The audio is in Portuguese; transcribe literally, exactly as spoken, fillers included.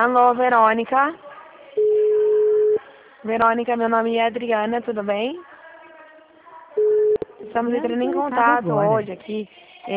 Alô, Verônica? Verônica, meu nome é Adriana, tudo bem? Estamos Adriana entrando em conectada contato agora. hoje aqui